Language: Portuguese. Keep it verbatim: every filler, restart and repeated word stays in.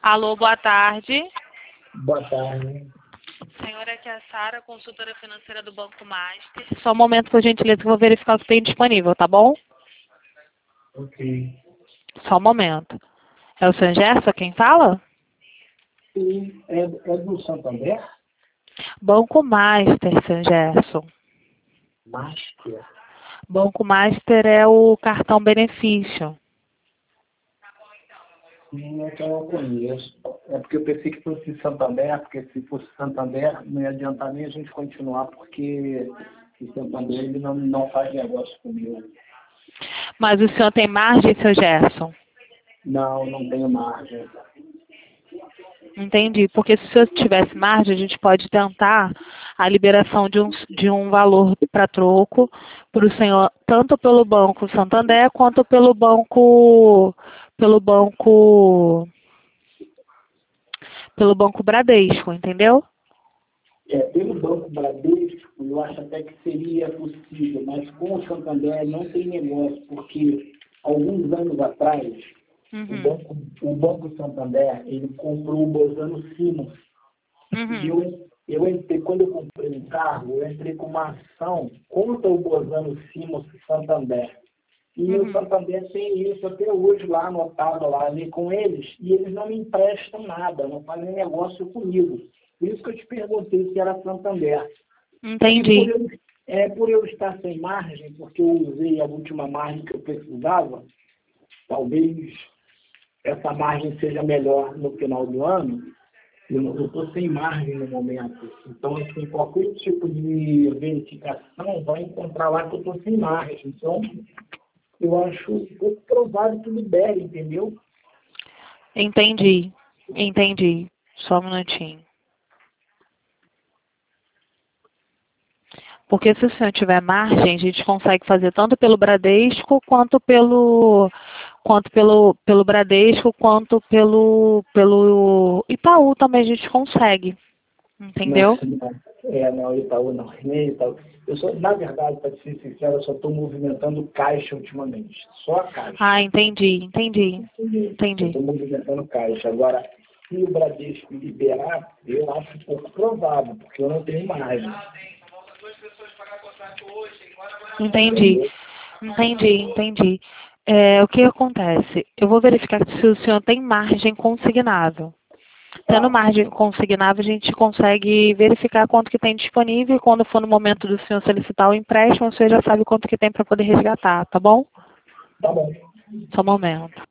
Alô, boa tarde. Boa tarde. Senhora, aqui é a Sara, consultora financeira do Banco Master. Só um momento, por gentileza, que eu vou verificar o que tem disponível, tá bom? Ok. Só um momento. É o senhor Gerson quem fala? Sim, é, é do Santander? Banco Master, senhor Gerson. Master. Banco Master é o cartão benefício. Sim, é que eu não conheço. É porque eu pensei que fosse Santander, porque se fosse Santander, não ia adiantar nem a gente continuar, porque o Santander ele não, não faz negócio comigo. Mas o senhor tem margem, senhor Gerson? Não, não tenho margem. Entendi, porque se o senhor tivesse margem, a gente pode tentar a liberação de um, de um valor para troco para o senhor, tanto pelo Banco Santander quanto pelo banco, pelo banco, pelo Banco Bradesco, entendeu? É, pelo Banco Bradesco, eu acho até que seria possível, mas com o Santander não tem negócio, porque alguns anos atrás, o Uhum. Banco, o Banco Santander, ele comprou o Bozano Simons. E Uhum. eu, eu entrei, quando eu comprei um carro, eu entrei com uma ação contra o Bozano Simons Santander. E o Uhum. Santander tem isso até hoje lá anotado lá ali com eles, e eles não me emprestam nada, não fazem negócio comigo. Por isso que eu te perguntei se era Santander. E por Entendi. eu, é, por eu estar sem margem, porque eu usei a última margem que eu precisava, talvez essa margem seja melhor no final do ano, eu estou sem margem no momento. Então, assim, qualquer tipo de verificação vai encontrar lá que eu estou sem margem. Então, eu acho um pouco provável que libere, entendeu? Entendi. Entendi. Só um minutinho. Porque se o senhor tiver margem, a gente consegue fazer tanto pelo Bradesco quanto pelo quanto pelo pelo Bradesco quanto pelo pelo Itaú também a gente consegue, Não, entendeu? não. É, não, Itaú não. Nem Itaú. Eu só, na verdade, para ser sincero, eu só estou movimentando caixa ultimamente. Só a caixa. Ah, entendi, entendi, Eu entendi. estou movimentando caixa. Agora, se o Bradesco liberar, eu acho um pouco provável, porque eu não tenho margem. Entendi, entendi, entendi. É, o que acontece? Eu vou verificar se o senhor tem margem consignável. Tendo Tá, margem consignável, a gente consegue verificar quanto que tem disponível e quando for no momento do senhor solicitar o empréstimo, o senhor já sabe quanto que tem para poder resgatar, tá bom? tá bom. Só um momento.